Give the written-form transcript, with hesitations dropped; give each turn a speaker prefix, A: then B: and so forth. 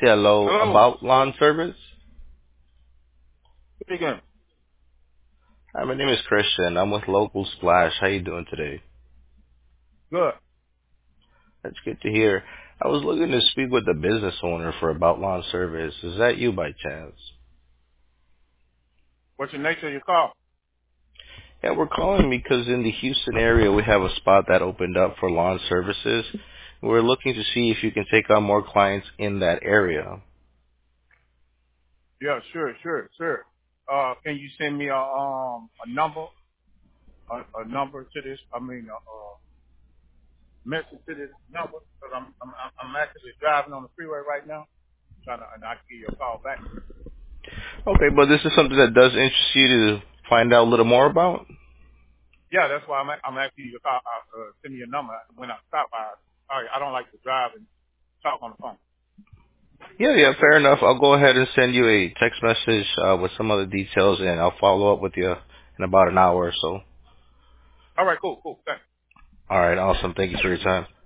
A: Hello,
B: Hello.
A: about lawn service.
B: Speaking.
A: Hi, my name is Christian. I'm with Local Splash. How you doing today?
B: Good.
A: That's good to hear. I was looking to speak with the business owner for about lawn service. Is that you by chance?
B: What's the nature of your call?
A: Yeah, we're calling because in the Houston area we have a spot that opened up for lawn services. We're looking to see if you can take on more clients in that area.
B: Yeah, sure. Can you send me a number, a number to this? I mean, message to this number because I'm actually driving on the freeway right now, and I can give you a call back.
A: Okay, but this is something that does interest you to find out a little more about?
B: Yeah, that's why I'm asking you to call. Send me a number when I stop. I don't like to drive and talk on the phone.
A: Yeah, fair enough. I'll go ahead and send you a text message with some other details, and I'll follow up with you in about an hour or so.
B: All right, cool. Thanks.
A: All right, awesome. Thank you for your time.